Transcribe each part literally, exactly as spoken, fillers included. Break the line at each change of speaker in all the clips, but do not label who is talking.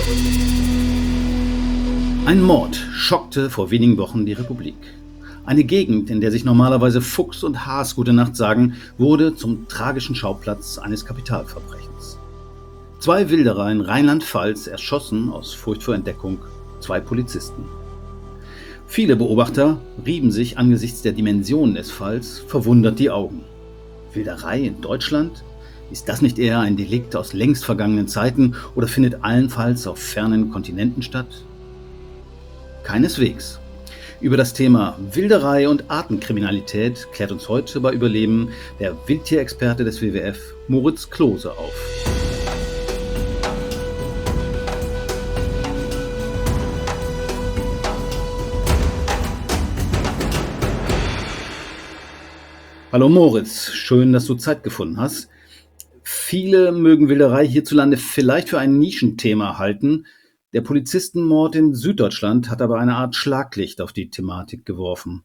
Ein Mord schockte vor wenigen Wochen die Republik. Eine Gegend, in der sich normalerweise Fuchs und Has gute Nacht sagen, wurde zum tragischen Schauplatz eines Kapitalverbrechens. Zwei Wilderer in Rheinland-Pfalz erschossen aus Furcht vor Entdeckung zwei Polizisten. Viele Beobachter rieben sich angesichts der Dimensionen des Falls verwundert die Augen. Wilderei in Deutschland? Ist das nicht eher ein Delikt aus längst vergangenen Zeiten oder findet allenfalls auf fernen Kontinenten statt? Keineswegs. Über das Thema Wilderei und Artenkriminalität klärt uns heute bei Überleben der Wildtierexperte des W W F, Moritz Klose, auf. Hallo Moritz, schön, dass du Zeit gefunden hast. Viele mögen Wilderei hierzulande vielleicht für ein Nischenthema halten. Der Polizistenmord in Süddeutschland hat aber eine Art Schlaglicht auf die Thematik geworfen.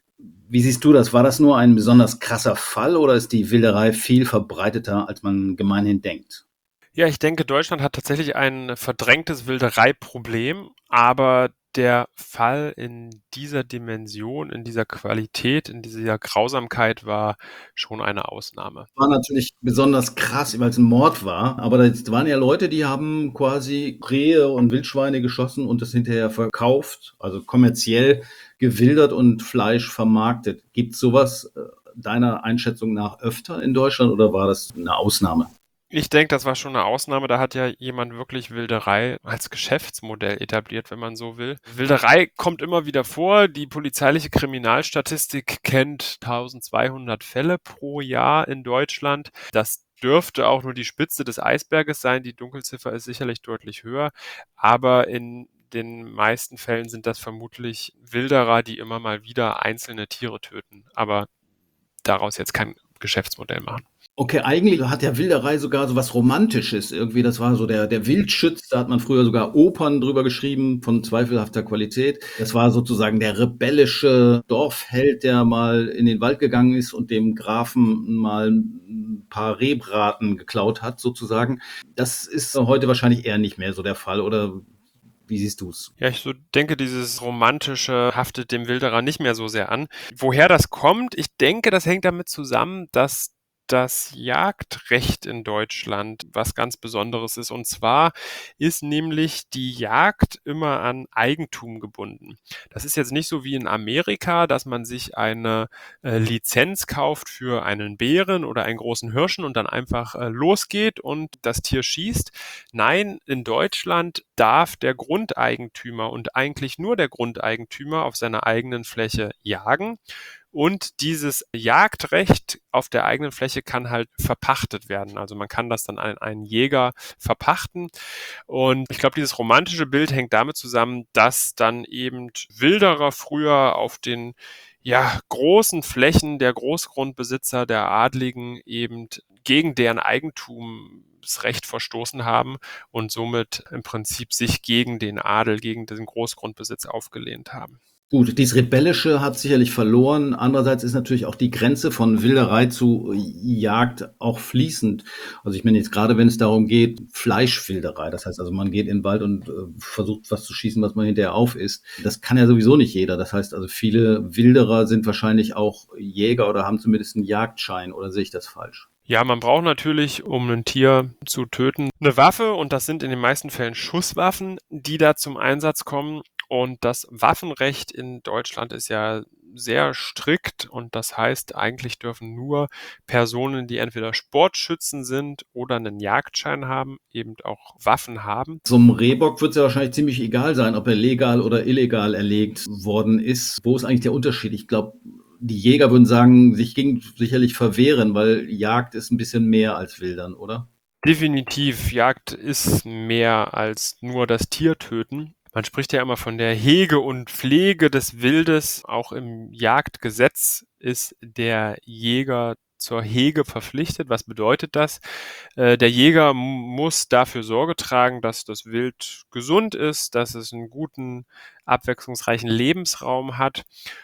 Wie siehst du das? War das nur ein besonders krasser Fall oder ist die Wilderei viel verbreiteter, als man gemeinhin denkt?
Ja, ich denke, Deutschland hat tatsächlich ein verdrängtes Wildereiproblem, aber der Fall in dieser Dimension, in dieser Qualität, in dieser Grausamkeit war schon eine Ausnahme.
War natürlich besonders krass, weil es ein Mord war, aber das waren ja Leute, die haben quasi Rehe und Wildschweine geschossen und das hinterher verkauft, also kommerziell gewildert und Fleisch vermarktet. Gibt es sowas äh, deiner Einschätzung nach öfter in Deutschland oder war das eine Ausnahme?
Ich denke, das war schon eine Ausnahme. Da hat ja jemand wirklich Wilderei als Geschäftsmodell etabliert, wenn man so will. Wilderei kommt immer wieder vor. Die polizeiliche Kriminalstatistik kennt eintausendzweihundert Fälle pro Jahr in Deutschland. Das dürfte auch nur die Spitze des Eisberges sein. Die Dunkelziffer ist sicherlich deutlich höher. Aber in den meisten Fällen sind das vermutlich Wilderer, die immer mal wieder einzelne Tiere töten. Aber daraus jetzt kein Geschäftsmodell machen.
Okay, eigentlich hat ja Wilderei sogar so was Romantisches irgendwie. Das war so der, der Wildschütz, da hat man früher sogar Opern drüber geschrieben von zweifelhafter Qualität. Das war sozusagen der rebellische Dorfheld, der mal in den Wald gegangen ist und dem Grafen mal ein paar Rehbraten geklaut hat, sozusagen. Das ist heute wahrscheinlich eher nicht mehr so der Fall, oder wie siehst du es?
Ja, ich so denke, dieses Romantische haftet dem Wilderer nicht mehr so sehr an. Woher das kommt, ich denke, das hängt damit zusammen, dass das Jagdrecht in Deutschland was ganz Besonderes ist. Und zwar ist nämlich die Jagd immer an Eigentum gebunden. Das ist jetzt nicht so wie in Amerika, dass man sich eine äh, Lizenz kauft für einen Bären oder einen großen Hirschen und dann einfach äh, losgeht und das Tier schießt. Nein, in Deutschland darf der Grundeigentümer und eigentlich nur der Grundeigentümer auf seiner eigenen Fläche jagen. Und dieses Jagdrecht auf der eigenen Fläche kann halt verpachtet werden. Also man kann das dann an einen Jäger verpachten. Und ich glaube, dieses romantische Bild hängt damit zusammen, dass dann eben Wilderer früher auf den ja, großen Flächen der Großgrundbesitzer, der Adligen eben gegen deren Eigentumsrecht verstoßen haben und somit im Prinzip sich gegen den Adel, gegen den Großgrundbesitz aufgelehnt haben.
Gut, dieses Rebellische hat sicherlich verloren. Andererseits ist natürlich auch die Grenze von Wilderei zu Jagd auch fließend. Also ich meine jetzt gerade, wenn es darum geht, Fleischwilderei. Das heißt also, man geht in den Wald und äh, versucht was zu schießen, was man hinterher aufisst. Das kann ja sowieso nicht jeder. Das heißt also, viele Wilderer sind wahrscheinlich auch Jäger oder haben zumindest einen Jagdschein. Oder sehe ich das falsch?
Ja, man braucht natürlich, um ein Tier zu töten, eine Waffe und das sind in den meisten Fällen Schusswaffen, die da zum Einsatz kommen. Und das Waffenrecht in Deutschland ist ja sehr strikt und das heißt, eigentlich dürfen nur Personen, die entweder Sportschützen sind oder einen Jagdschein haben, eben auch Waffen haben.
So einem Rehbock wird es ja wahrscheinlich ziemlich egal sein, ob er legal oder illegal erlegt worden ist. Wo ist eigentlich der Unterschied? Ich glaube, die Jäger würden sagen, sich gegen sicherlich verwehren, weil Jagd ist ein bisschen mehr als Wildern, oder?
Definitiv, Jagd ist mehr als nur das Tier töten. Man spricht ja immer von der Hege und Pflege des Wildes. Auch im Jagdgesetz ist der Jäger zur Hege verpflichtet. Was bedeutet das? Äh, der Jäger muss dafür Sorge tragen, dass das Wild gesund ist, dass es einen guten, abwechslungsreichen Lebensraum hat.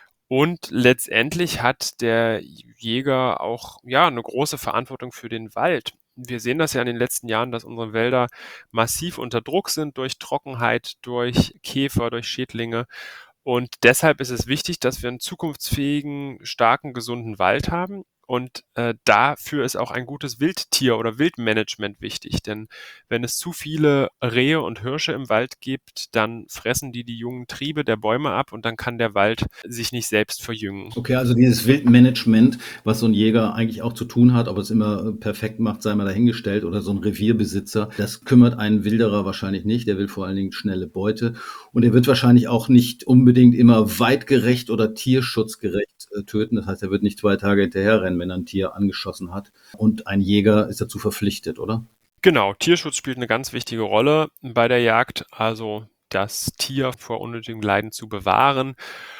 Und letztendlich hat der Jäger auch ja eine große Verantwortung für den Wald. Wir sehen das ja in den letzten Jahren, dass unsere Wälder massiv unter Druck sind durch Trockenheit, durch Käfer, durch Schädlinge. Und deshalb ist es wichtig, dass wir einen zukunftsfähigen, starken, gesunden Wald haben. Und äh, dafür ist auch ein gutes Wildtier- oder Wildmanagement wichtig. Denn wenn es zu viele Rehe und Hirsche im Wald gibt, dann fressen die die jungen Triebe der Bäume ab und dann kann der Wald sich nicht selbst verjüngen.
Okay, also dieses Wildmanagement, was so ein Jäger eigentlich auch zu tun hat, ob es immer perfekt macht, sei mal dahingestellt, oder so ein Revierbesitzer, das kümmert einen Wilderer wahrscheinlich nicht. Der will vor allen Dingen schnelle Beute und er wird wahrscheinlich auch nicht unbedingt immer weitgerecht oder tierschutzgerecht äh, töten. Das heißt, er wird nicht zwei Tage hinterherrennen, wenn er ein Tier angeschossen hat. Und ein Jäger ist dazu verpflichtet, oder?
Genau, Tierschutz spielt eine ganz wichtige Rolle bei der Jagd, also das Tier vor unnötigem Leiden zu bewahren.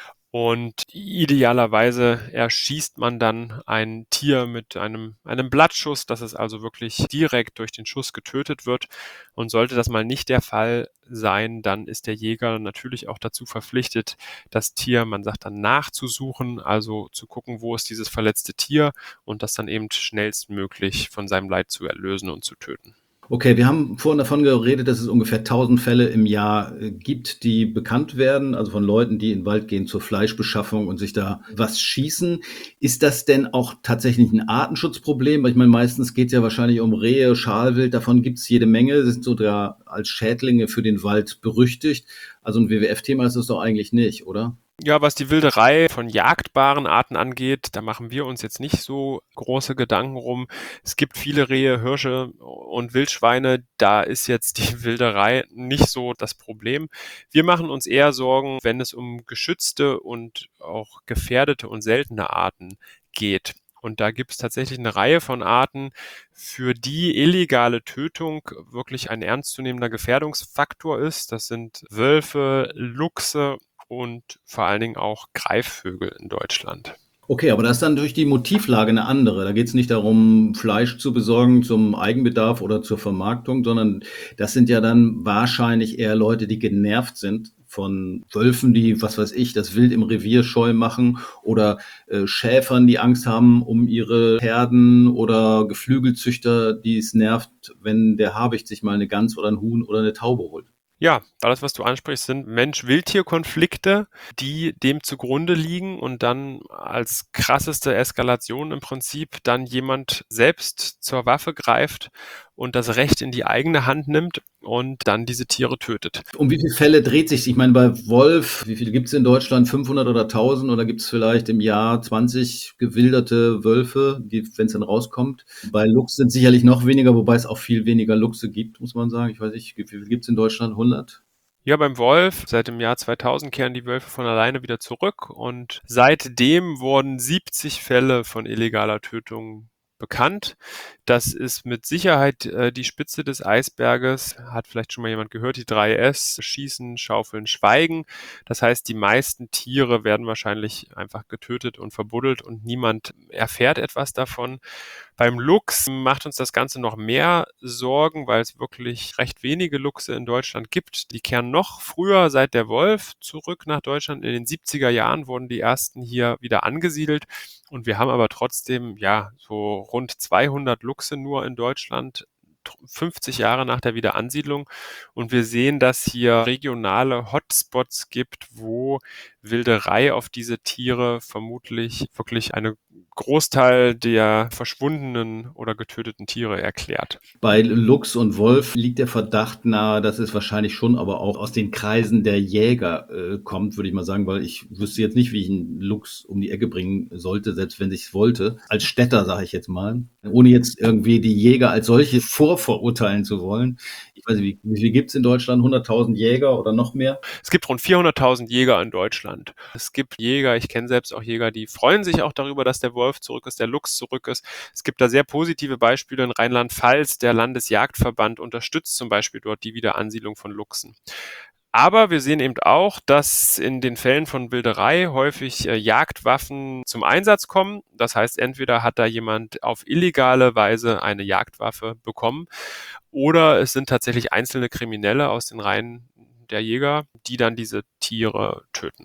Und idealerweise erschießt man dann ein Tier mit einem, einem Blattschuss, dass es also wirklich direkt durch den Schuss getötet wird. Und sollte das mal nicht der Fall sein, dann ist der Jäger natürlich auch dazu verpflichtet, das Tier, man sagt dann, nachzusuchen, also zu gucken, wo ist dieses verletzte Tier und das dann eben schnellstmöglich von seinem Leid zu erlösen und zu töten.
Okay, wir haben vorhin davon geredet, dass es ungefähr tausend Fälle im Jahr äh, gibt, die bekannt werden, also von Leuten, die in den Wald gehen zur Fleischbeschaffung und sich da was schießen. Ist das denn auch tatsächlich ein Artenschutzproblem? Weil ich meine, meistens geht es ja wahrscheinlich um Rehe, Schalwild, davon gibt es jede Menge, das sind sogar als Schädlinge für den Wald berüchtigt. Also ein W W F-Thema ist das doch eigentlich nicht, oder?
Ja, was die Wilderei von jagdbaren Arten angeht, da machen wir uns jetzt nicht so große Gedanken rum. Es gibt viele Rehe, Hirsche und Wildschweine, da ist jetzt die Wilderei nicht so das Problem. Wir machen uns eher Sorgen, wenn es um geschützte und auch gefährdete und seltene Arten geht. Und da gibt es tatsächlich eine Reihe von Arten, für die illegale Tötung wirklich ein ernstzunehmender Gefährdungsfaktor ist. Das sind Wölfe, Luchse und vor allen Dingen auch Greifvögel in Deutschland.
Okay, aber da ist dann durch die Motivlage eine andere. Da geht es nicht darum, Fleisch zu besorgen zum Eigenbedarf oder zur Vermarktung, sondern das sind ja dann wahrscheinlich eher Leute, die genervt sind von Wölfen, die, was weiß ich, das Wild im Revier scheu machen oder äh, Schäfern, die Angst haben um ihre Herden oder Geflügelzüchter, die es nervt, wenn der Habicht sich mal eine Gans oder ein Huhn oder eine Taube holt.
Ja, alles, was du ansprichst, sind Mensch-Wildtier-Konflikte, die dem zugrunde liegen und dann als krasseste Eskalation im Prinzip dann jemand selbst zur Waffe greift und das Recht in die eigene Hand nimmt und dann diese Tiere tötet.
Um wie viele Fälle dreht sich? Ich meine, bei Wolf, wie viele gibt es in Deutschland? fünfhundert oder tausend? Oder gibt es vielleicht im Jahr zwanzig gewilderte Wölfe, die, wenn es dann rauskommt? Bei Luchs sind sicherlich noch weniger, wobei es auch viel weniger Luchse gibt, muss man sagen. Ich weiß nicht, wie viele gibt es in Deutschland? hundert?
Ja, beim Wolf, seit dem Jahr zweitausend kehren die Wölfe von alleine wieder zurück und seitdem wurden siebzig Fälle von illegaler Tötung bekannt. Das ist mit Sicherheit äh, die Spitze des Eisberges. Hat vielleicht schon mal jemand gehört, die drei S, Schießen, Schaufeln, Schweigen. Das heißt, die meisten Tiere werden wahrscheinlich einfach getötet und verbuddelt und niemand erfährt etwas davon. Beim Luchs macht uns das Ganze noch mehr Sorgen, weil es wirklich recht wenige Luchse in Deutschland gibt. Die kehren noch früher seit der Wolf zurück nach Deutschland. In den siebziger Jahren wurden die ersten hier wieder angesiedelt. Und wir haben aber trotzdem, ja, so rund zweihundert Luchse nur in Deutschland, fünfzig Jahre nach der Wiederansiedlung. Und wir sehen, dass hier regionale Hotspots gibt, wo Wilderei auf diese Tiere vermutlich wirklich einen Großteil der verschwundenen oder getöteten Tiere erklärt.
Bei Luchs und Wolf liegt der Verdacht nahe, dass es wahrscheinlich schon aber auch aus den Kreisen der Jäger äh, kommt, würde ich mal sagen, weil ich wüsste jetzt nicht, wie ich einen Luchs um die Ecke bringen sollte, selbst wenn ich es wollte. Als Städter, sage ich jetzt mal, ohne jetzt irgendwie die Jäger als solche vorverurteilen zu wollen. Ich weiß nicht, wie, wie viel gibt es in Deutschland? hunderttausend Jäger oder noch mehr?
Es gibt rund vierhunderttausend Jäger in Deutschland. Es gibt Jäger, ich kenne selbst auch Jäger, die freuen sich auch darüber, dass der Wolf zurück ist, der Luchs zurück ist. Es gibt da sehr positive Beispiele in Rheinland-Pfalz. Der Landesjagdverband unterstützt zum Beispiel dort die Wiederansiedlung von Luchsen. Aber wir sehen eben auch, dass in den Fällen von Wilderei häufig äh, Jagdwaffen zum Einsatz kommen. Das heißt, entweder hat da jemand auf illegale Weise eine Jagdwaffe bekommen oder es sind tatsächlich einzelne Kriminelle aus den Reihen der Jäger, die dann diese Tiere töten.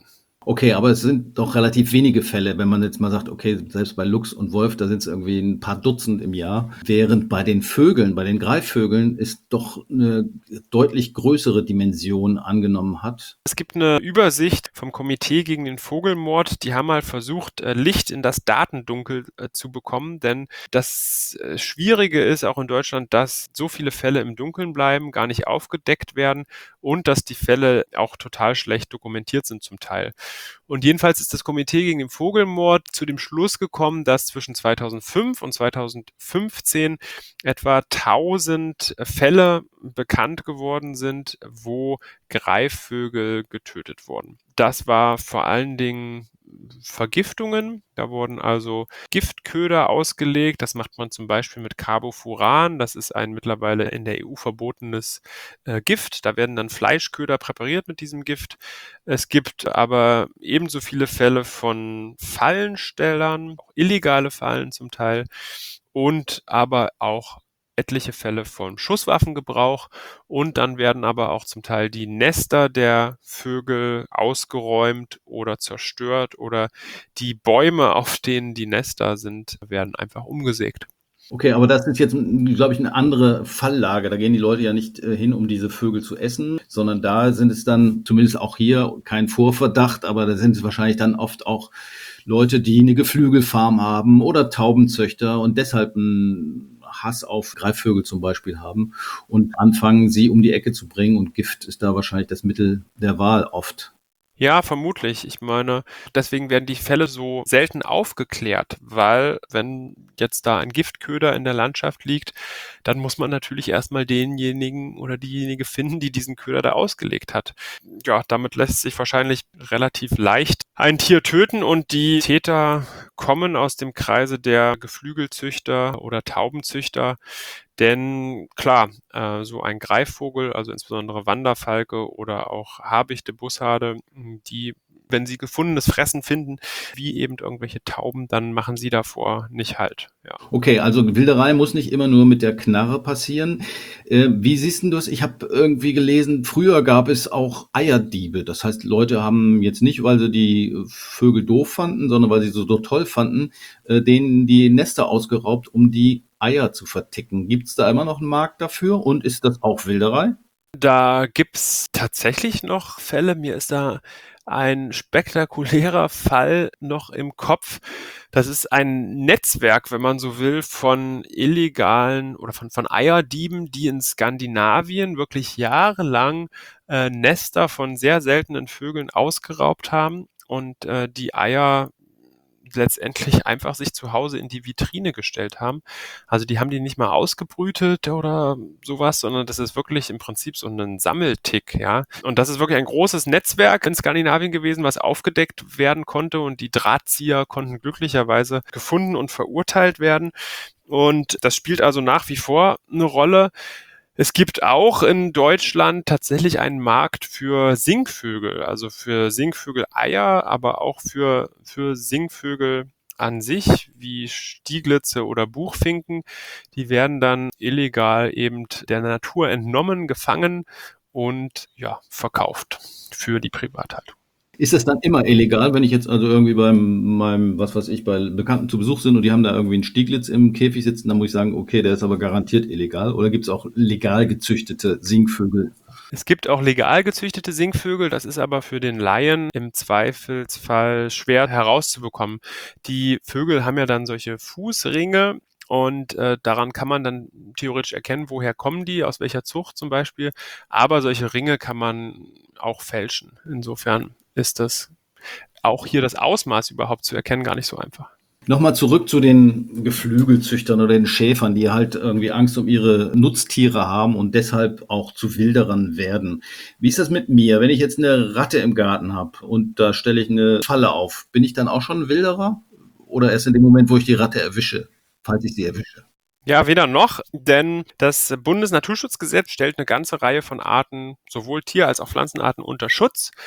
Okay, aber es sind doch relativ wenige Fälle, wenn man jetzt mal sagt, okay, selbst bei Luchs und Wolf, da sind es irgendwie ein paar Dutzend im Jahr. Während bei den Vögeln, bei den Greifvögeln es doch eine deutlich größere Dimension angenommen hat.
Es gibt eine Übersicht vom Komitee gegen den Vogelmord. Die haben mal versucht, äh, Licht in das Datendunkel äh, zu bekommen, denn das äh, Schwierige ist auch in Deutschland, dass so viele Fälle im Dunkeln bleiben, gar nicht aufgedeckt werden und dass die Fälle auch total schlecht dokumentiert sind zum Teil. Und jedenfalls ist das Komitee gegen den Vogelmord zu dem Schluss gekommen, dass zwischen zweitausendfünf und zweitausendfünfzehn etwa tausend Fälle bekannt geworden sind, wo Greifvögel getötet wurden. Das war vor allen Dingen Vergiftungen. Da wurden also Giftköder ausgelegt. Das macht man zum Beispiel mit Carbofuran. Das ist ein mittlerweile in der E U verbotenes äh, Gift. Da werden dann Fleischköder präpariert mit diesem Gift. Es gibt aber ebenso viele Fälle von Fallenstellern, auch illegale Fallen zum Teil, und aber auch etliche Fälle von Schusswaffengebrauch, und dann werden aber auch zum Teil die Nester der Vögel ausgeräumt oder zerstört oder die Bäume, auf denen die Nester sind, werden einfach umgesägt.
Okay, aber das ist jetzt, glaube ich, eine andere Falllage. Da gehen die Leute ja nicht äh, hin, um diese Vögel zu essen, sondern da sind es dann, zumindest auch hier, kein Vorverdacht, aber da sind es wahrscheinlich dann oft auch Leute, die eine Geflügelfarm haben oder Taubenzüchter und deshalb einen Hass auf Greifvögel zum Beispiel haben und anfangen, sie um die Ecke zu bringen. Und Gift ist da wahrscheinlich das Mittel der Wahl oft.
Ja, vermutlich. Ich meine, deswegen werden die Fälle so selten aufgeklärt, weil wenn jetzt da ein Giftköder in der Landschaft liegt, dann muss man natürlich erstmal denjenigen oder diejenige finden, die diesen Köder da ausgelegt hat. Ja, damit lässt sich wahrscheinlich relativ leicht ein Tier töten, und die Täter kommen aus dem Kreise der Geflügelzüchter oder Taubenzüchter. Denn klar, äh, so ein Greifvogel, also insbesondere Wanderfalke oder auch Habichte, Bussarde, die, wenn sie gefundenes Fressen finden, wie eben irgendwelche Tauben, dann machen sie davor nicht Halt. Ja.
Okay, also Wilderei muss nicht immer nur mit der Knarre passieren. Äh, wie siehst du das? Ich habe irgendwie gelesen, früher gab es auch Eierdiebe. Das heißt, Leute haben jetzt nicht, weil sie die Vögel doof fanden, sondern weil sie so toll fanden, äh, denen die Nester ausgeraubt, um die Eier zu verticken. Gibt es da immer noch einen Markt dafür und ist das auch Wilderei?
Da gibt's tatsächlich noch Fälle. Mir ist da ein spektakulärer Fall noch im Kopf. Das ist ein Netzwerk, wenn man so will, von illegalen oder von, von Eierdieben, die in Skandinavien wirklich jahrelang äh, Nester von sehr seltenen Vögeln ausgeraubt haben und äh, die Eier letztendlich einfach sich zu Hause in die Vitrine gestellt haben. Also die haben die nicht mal ausgebrütet oder sowas, sondern das ist wirklich im Prinzip so ein Sammeltick, ja. Und das ist wirklich ein großes Netzwerk in Skandinavien gewesen, was aufgedeckt werden konnte, und die Drahtzieher konnten glücklicherweise gefunden und verurteilt werden. Und das spielt also nach wie vor eine Rolle. Es gibt auch in Deutschland tatsächlich einen Markt für Singvögel, also für Singvögeleier, aber auch für, für Singvögel an sich, wie Stieglitze oder Buchfinken. Die werden dann illegal eben der Natur entnommen, gefangen und ja, verkauft für die Privathaltung.
Ist das dann immer illegal, wenn ich jetzt also irgendwie beim meinem, was weiß ich, bei Bekannten zu Besuch sind und die haben da irgendwie einen Stieglitz im Käfig sitzen, dann muss ich sagen, okay, der ist aber garantiert illegal. Oder gibt es auch legal gezüchtete Singvögel?
Es gibt auch legal gezüchtete Singvögel, das ist aber für den Laien im Zweifelsfall schwer herauszubekommen. Die Vögel haben ja dann solche Fußringe, und äh, daran kann man dann theoretisch erkennen, woher kommen die, aus welcher Zucht zum Beispiel. Aber solche Ringe kann man auch fälschen. Insofern ist das auch hier das Ausmaß überhaupt zu erkennen gar nicht so einfach.
Nochmal zurück zu den Geflügelzüchtern oder den Schäfern, die halt irgendwie Angst um ihre Nutztiere haben und deshalb auch zu Wilderern werden. Wie ist das mit mir? Wenn ich jetzt eine Ratte im Garten habe und da stelle ich eine Falle auf, bin ich dann auch schon ein Wilderer? Oder erst in dem Moment, wo ich die Ratte erwische, falls ich sie erwische?
Ja, weder noch, denn das Bundesnaturschutzgesetz stellt eine ganze Reihe von Arten, sowohl Tier- als auch Pflanzenarten, unter Schutz.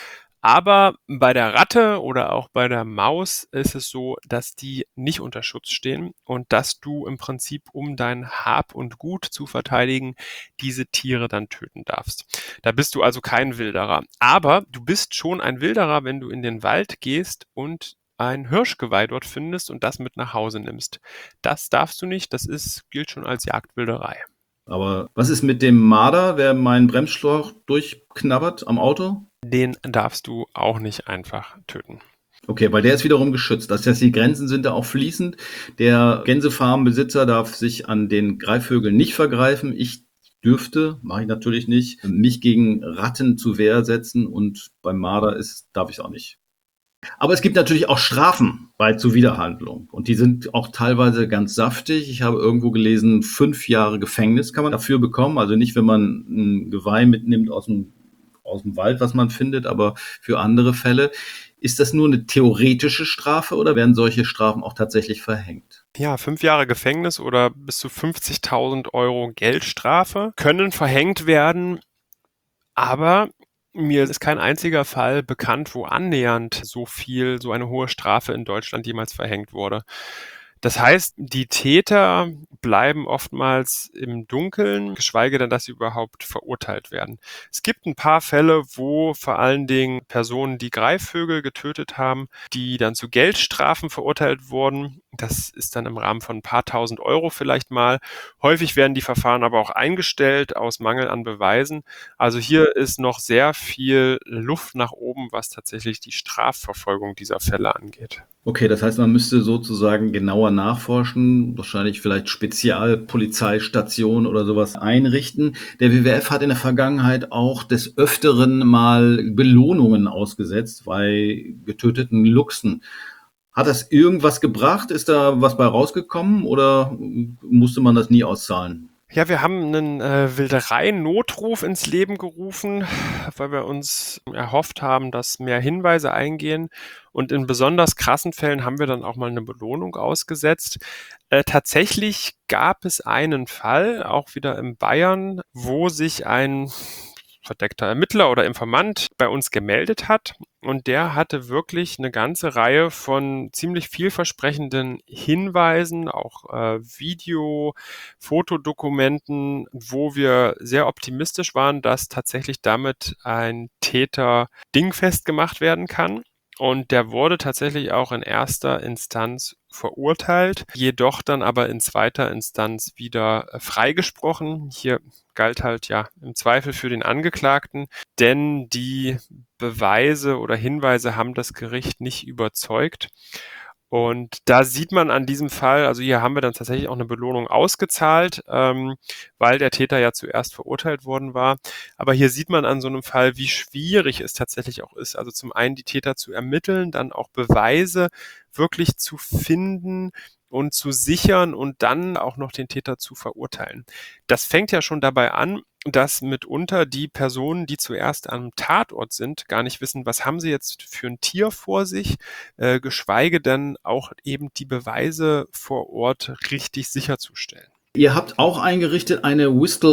Aber bei der Ratte oder auch bei der Maus ist es so, dass die nicht unter Schutz stehen und dass du im Prinzip, um dein Hab und Gut zu verteidigen, diese Tiere dann töten darfst. Da bist du also kein Wilderer. Aber du bist schon ein Wilderer, wenn du in den Wald gehst und ein Hirschgeweih dort findest und das mit nach Hause nimmst. Das darfst du nicht, das ist, gilt schon als Jagdwilderei.
Aber was ist mit dem Marder, wer meinen Bremsschlauch durchknabbert am Auto?
Den darfst du auch nicht einfach töten.
Okay, weil der ist wiederum geschützt. Das heißt, die Grenzen sind da auch fließend. Der Gänsefarmenbesitzer darf sich an den Greifvögeln nicht vergreifen. Ich dürfte, mache ich natürlich nicht, mich gegen Ratten zur Wehr setzen und beim Marder ist, darf ich es auch nicht. Aber es gibt natürlich auch Strafen bei Zuwiderhandlung und die sind auch teilweise ganz saftig. Ich habe irgendwo gelesen, fünf Jahre Gefängnis kann man dafür bekommen. Also nicht, wenn man ein Geweih mitnimmt aus dem, aus dem Wald, was man findet, aber für andere Fälle. Ist das nur eine theoretische Strafe oder werden solche Strafen auch tatsächlich verhängt?
Ja, fünf Jahre Gefängnis oder bis zu fünfzigtausend Euro Geldstrafe können verhängt werden, aber mir ist kein einziger Fall bekannt, wo annähernd so viel, so eine hohe Strafe in Deutschland jemals verhängt wurde. Das heißt, die Täter bleiben oftmals im Dunkeln, geschweige denn, dass sie überhaupt verurteilt werden. Es gibt ein paar Fälle, wo vor allen Dingen Personen, die Greifvögel getötet haben, die dann zu Geldstrafen verurteilt wurden. Das ist dann im Rahmen von ein paar tausend Euro vielleicht mal. Häufig werden die Verfahren aber auch eingestellt aus Mangel an Beweisen. Also hier ist noch sehr viel Luft nach oben, was tatsächlich die Strafverfolgung dieser Fälle angeht.
Okay, das heißt, man müsste sozusagen genauer nachforschen, wahrscheinlich vielleicht Spezialpolizeistationen oder sowas einrichten. Der W W F hat in der Vergangenheit auch des Öfteren mal Belohnungen ausgesetzt bei getöteten Luchsen. Hat das irgendwas gebracht? Ist da was bei rausgekommen oder musste man das nie auszahlen?
Ja, wir haben einen äh, Wilderei-Notruf ins Leben gerufen, weil wir uns erhofft haben, dass mehr Hinweise eingehen. Und in besonders krassen Fällen haben wir dann auch mal eine Belohnung ausgesetzt. Äh, tatsächlich gab es einen Fall, auch wieder in Bayern, wo sich ein verdeckter Ermittler oder Informant bei uns gemeldet hat. Und der hatte wirklich eine ganze Reihe von ziemlich vielversprechenden Hinweisen, auch äh, Video, Fotodokumenten, wo wir sehr optimistisch waren, dass tatsächlich damit ein Täter dingfest gemacht werden kann. Und der wurde tatsächlich auch in erster Instanz verurteilt, jedoch dann aber in zweiter Instanz wieder äh, freigesprochen. Hier galt halt ja im Zweifel für den Angeklagten, denn die Beweise oder Hinweise haben das Gericht nicht überzeugt. Und da sieht man an diesem Fall, also hier haben wir dann tatsächlich auch eine Belohnung ausgezahlt, ähm, weil der Täter ja zuerst verurteilt worden war. Aber hier sieht man an so einem Fall, wie schwierig es tatsächlich auch ist. Also zum einen die Täter zu ermitteln, dann auch Beweise wirklich zu finden und zu sichern und dann auch noch den Täter zu verurteilen. Das fängt ja schon dabei an, dass mitunter die Personen, die zuerst am Tatort sind, gar nicht wissen, was haben sie jetzt für ein Tier vor sich, äh, geschweige denn auch eben die Beweise vor Ort richtig sicherzustellen.
Ihr habt auch eingerichtet eine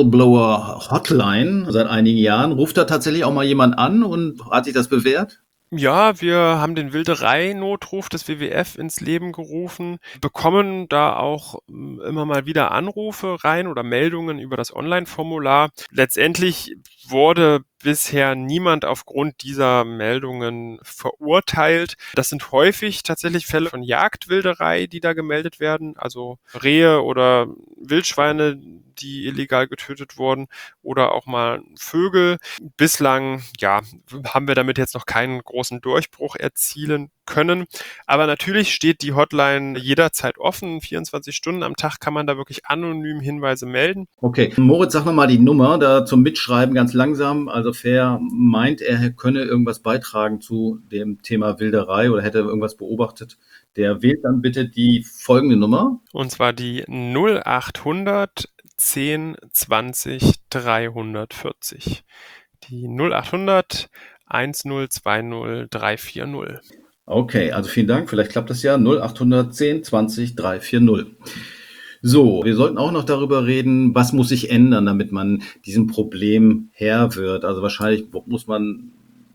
Whistleblower-Hotline seit einigen Jahren. Ruft da tatsächlich auch mal jemand an und hat sich das bewährt?
Ja, wir haben den Wilderei-Notruf des W W F ins Leben gerufen, bekommen da auch mm, immer mal wieder Anrufe rein oder Meldungen über das Online-Formular. Letztendlich wurde bisher niemand aufgrund dieser Meldungen verurteilt. Das sind häufig tatsächlich Fälle von Jagdwilderei, die da gemeldet werden, also Rehe oder Wildschweine, die illegal getötet wurden oder auch mal Vögel. Bislang, ja, haben wir damit jetzt noch keinen großen Durchbruch erzielen können. Aber natürlich steht die Hotline jederzeit offen. vierundzwanzig Stunden am Tag kann man da wirklich anonym Hinweise melden.
Okay, Moritz, sag mal die Nummer da zum Mitschreiben ganz langsam. Also wer meint, er könne irgendwas beitragen zu dem Thema Wilderei oder hätte irgendwas beobachtet, der wählt dann bitte die folgende Nummer.
Und zwar die null achthundert zehn zwanzig dreihundertvierzig. Die null achthundert zehn zwanzig dreihundertvierzig.
Okay, also vielen Dank. Vielleicht klappt das ja. null achthundert zehn zwanzig dreihundertvierzig. So, wir sollten auch noch darüber reden, was muss sich ändern, damit man diesem Problem Herr wird. Also wahrscheinlich muss man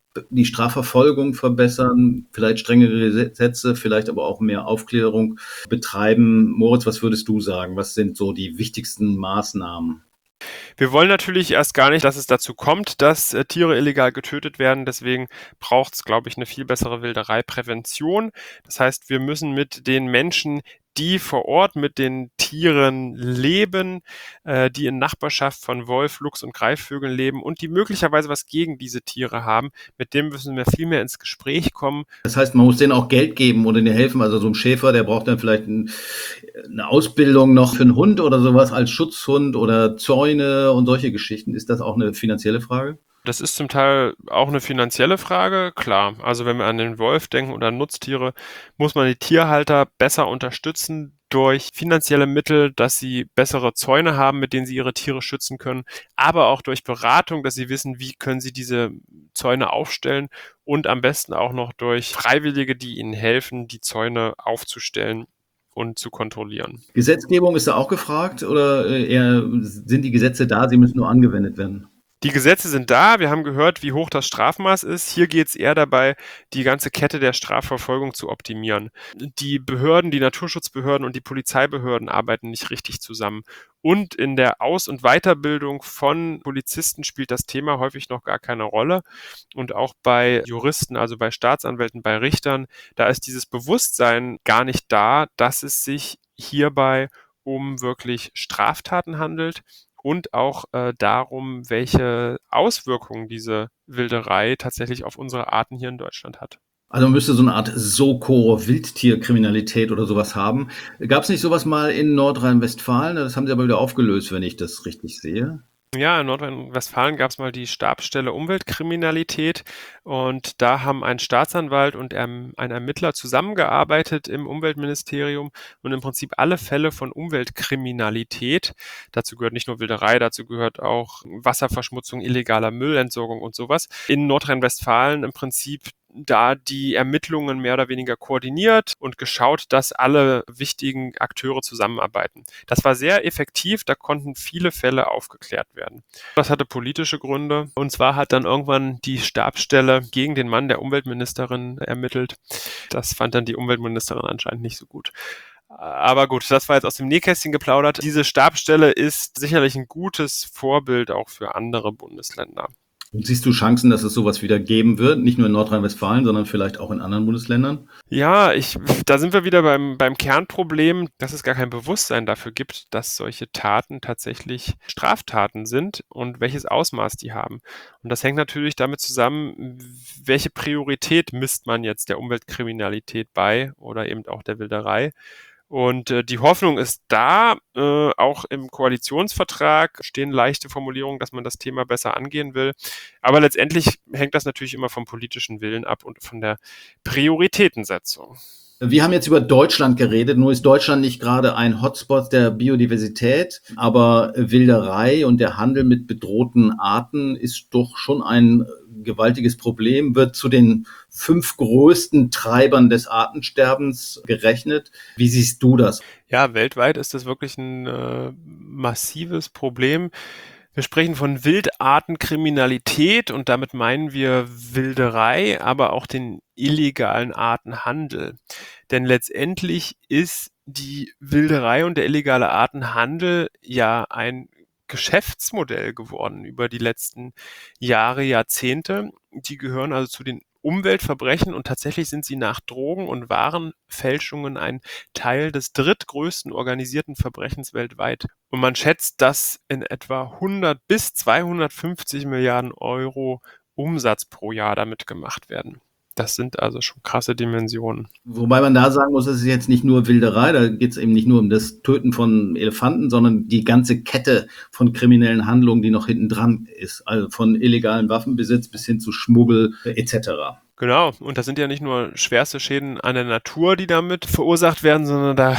die Strafverfolgung verbessern, vielleicht strengere Gesetze, vielleicht aber auch mehr Aufklärung betreiben. Moritz, was würdest du sagen? Was sind so die wichtigsten Maßnahmen?
Wir wollen natürlich erst gar nicht, dass es dazu kommt, dass äh, Tiere illegal getötet werden. Deswegen braucht es, glaube ich, eine viel bessere Wildereiprävention. Das heißt, wir müssen mit den Menschen, die vor Ort mit den Tieren leben, äh, die in Nachbarschaft von Wolf, Luchs und Greifvögeln leben und die möglicherweise was gegen diese Tiere haben, mit dem müssen wir viel mehr ins Gespräch kommen.
Das heißt, man muss denen auch Geld geben oder denen helfen. Also so ein Schäfer, der braucht dann vielleicht ein, eine Ausbildung noch für einen Hund oder sowas als Schutzhund oder Zäune und solche Geschichten. Ist das auch eine finanzielle Frage?
Das ist zum Teil auch eine finanzielle Frage, klar. Also wenn wir an den Wolf denken oder an Nutztiere, muss man die Tierhalter besser unterstützen durch finanzielle Mittel, dass sie bessere Zäune haben, mit denen sie ihre Tiere schützen können, aber auch durch Beratung, dass sie wissen, wie können sie diese Zäune aufstellen und am besten auch noch durch Freiwillige, die ihnen helfen, die Zäune aufzustellen und zu kontrollieren.
Gesetzgebung ist da auch gefragt oder eher sind die Gesetze da, sie müssen nur angewendet werden?
Die Gesetze sind da, wir haben gehört, wie hoch das Strafmaß ist. Hier geht es eher dabei, die ganze Kette der Strafverfolgung zu optimieren. Die Behörden, die Naturschutzbehörden und die Polizeibehörden arbeiten nicht richtig zusammen. Und in der Aus- und Weiterbildung von Polizisten spielt das Thema häufig noch gar keine Rolle. Und auch bei Juristen, also bei Staatsanwälten, bei Richtern, da ist dieses Bewusstsein gar nicht da, dass es sich hierbei um wirklich Straftaten handelt und auch äh, darum, welche Auswirkungen diese Wilderei tatsächlich auf unsere Arten hier in Deutschland hat.
Also man müsste so eine Art Soko-Wildtierkriminalität oder sowas haben. Gab es nicht sowas mal in Nordrhein-Westfalen? Das haben sie aber wieder aufgelöst, wenn ich das richtig sehe.
Ja, in Nordrhein-Westfalen gab es mal die Stabsstelle Umweltkriminalität und da haben ein Staatsanwalt und ein Ermittler zusammengearbeitet im Umweltministerium und im Prinzip alle Fälle von Umweltkriminalität, dazu gehört nicht nur Wilderei, dazu gehört auch Wasserverschmutzung, illegaler Müllentsorgung und sowas, in Nordrhein-Westfalen im Prinzip da die Ermittlungen mehr oder weniger koordiniert und geschaut, dass alle wichtigen Akteure zusammenarbeiten. Das war sehr effektiv, da konnten viele Fälle aufgeklärt werden. Das hatte politische Gründe und zwar hat dann irgendwann die Stabsstelle gegen den Mann der Umweltministerin ermittelt. Das fand dann die Umweltministerin anscheinend nicht so gut. Aber gut, das war jetzt aus dem Nähkästchen geplaudert. Diese Stabsstelle ist sicherlich ein gutes Vorbild auch für andere Bundesländer.
Und siehst du Chancen, dass es sowas wieder geben wird? Nicht nur in Nordrhein-Westfalen, sondern vielleicht auch in anderen Bundesländern?
Ja, ich, da sind wir wieder beim, beim Kernproblem, dass es gar kein Bewusstsein dafür gibt, dass solche Taten tatsächlich Straftaten sind und welches Ausmaß die haben. Und das hängt natürlich damit zusammen, welche Priorität misst man jetzt der Umweltkriminalität bei oder eben auch der Wilderei. Und äh, die Hoffnung ist da, äh, auch im Koalitionsvertrag stehen leichte Formulierungen, dass man das Thema besser angehen will. Aber letztendlich hängt das natürlich immer vom politischen Willen ab und von der Prioritätensetzung.
Wir haben jetzt über Deutschland geredet, nur ist Deutschland nicht gerade ein Hotspot der Biodiversität, aber Wilderei und der Handel mit bedrohten Arten ist doch schon ein gewaltiges Problem, wird zu den fünf größten Treibern des Artensterbens gerechnet. Wie siehst du das?
Ja, weltweit ist das wirklich ein äh, massives Problem. Wir sprechen von Wildartenkriminalität und damit meinen wir Wilderei, aber auch den illegalen Artenhandel. Denn letztendlich ist die Wilderei und der illegale Artenhandel ja ein Geschäftsmodell geworden über die letzten Jahre, Jahrzehnte. Die gehören also zu den Umweltverbrechen und tatsächlich sind sie nach Drogen- und Warenfälschungen ein Teil des drittgrößten organisierten Verbrechens weltweit. Und man schätzt, dass in etwa hundert bis zweihundertfünfzig Milliarden Euro Umsatz pro Jahr damit gemacht werden. Das sind also schon krasse Dimensionen.
Wobei man da sagen muss, es ist jetzt nicht nur Wilderei, da geht es eben nicht nur um das Töten von Elefanten, sondern die ganze Kette von kriminellen Handlungen, die noch hinten dran ist. Also von illegalen Waffenbesitz bis hin zu Schmuggel et cetera.
Genau, und das sind ja nicht nur schwerste Schäden an der Natur, die damit verursacht werden, sondern da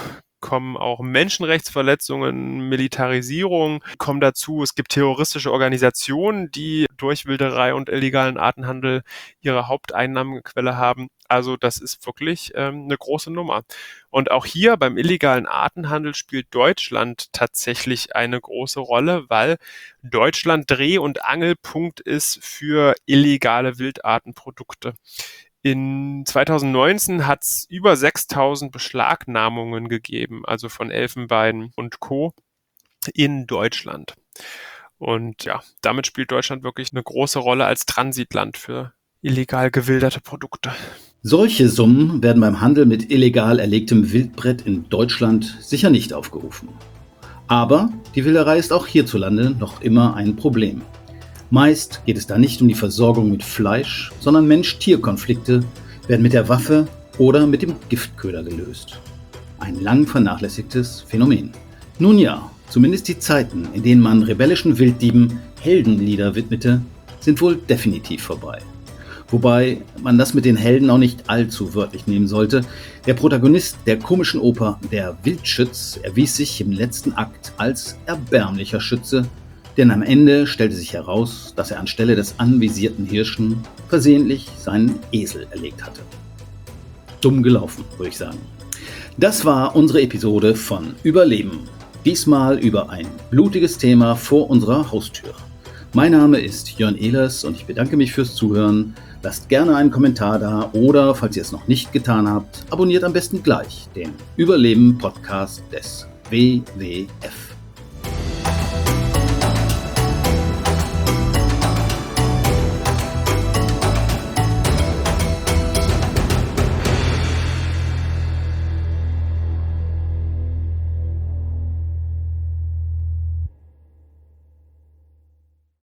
kommen auch Menschenrechtsverletzungen, Militarisierung kommen dazu. Es gibt terroristische Organisationen, die durch Wilderei und illegalen Artenhandel ihre Haupteinnahmequelle haben. Also das ist wirklich ähm, eine große Nummer. Und auch hier beim illegalen Artenhandel spielt Deutschland tatsächlich eine große Rolle, weil Deutschland Dreh- und Angelpunkt ist für illegale Wildartenprodukte. In zweitausendneunzehn hat es über sechstausend Beschlagnahmungen gegeben, also von Elfenbein und Co. in Deutschland. Und ja, damit spielt Deutschland wirklich eine große Rolle als Transitland für illegal gewilderte Produkte.
Solche Summen werden beim Handel mit illegal erlegtem Wildbret in Deutschland sicher nicht aufgerufen. Aber die Wilderei ist auch hierzulande noch immer ein Problem. Meist geht es da nicht um die Versorgung mit Fleisch, sondern Mensch-Tier-Konflikte werden mit der Waffe oder mit dem Giftköder gelöst. Ein lang vernachlässigtes Phänomen. Nun ja, zumindest die Zeiten, in denen man rebellischen Wilddieben Heldenlieder widmete, sind wohl definitiv vorbei. Wobei man das mit den Helden auch nicht allzu wörtlich nehmen sollte. Der Protagonist der komischen Oper Der Wildschütz erwies sich im letzten Akt als erbärmlicher Schütze, denn am Ende stellte sich heraus, dass er anstelle des anvisierten Hirschen versehentlich seinen Esel erlegt hatte. Dumm gelaufen, würde ich sagen. Das war unsere Episode von Überleben. Diesmal über ein blutiges Thema vor unserer Haustür. Mein Name ist Jörn Ehlers und ich bedanke mich fürs Zuhören. Lasst gerne einen Kommentar da oder, falls ihr es noch nicht getan habt, abonniert am besten gleich den Überleben-Podcast des W W F.